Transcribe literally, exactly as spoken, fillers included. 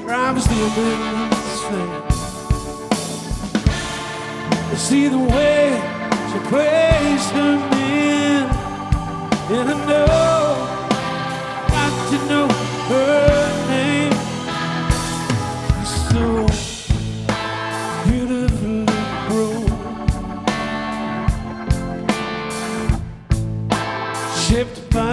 Crime's the immense thing. I see the way she plays her men, and I know, got to know her name. She's so beautifully grown, shaped by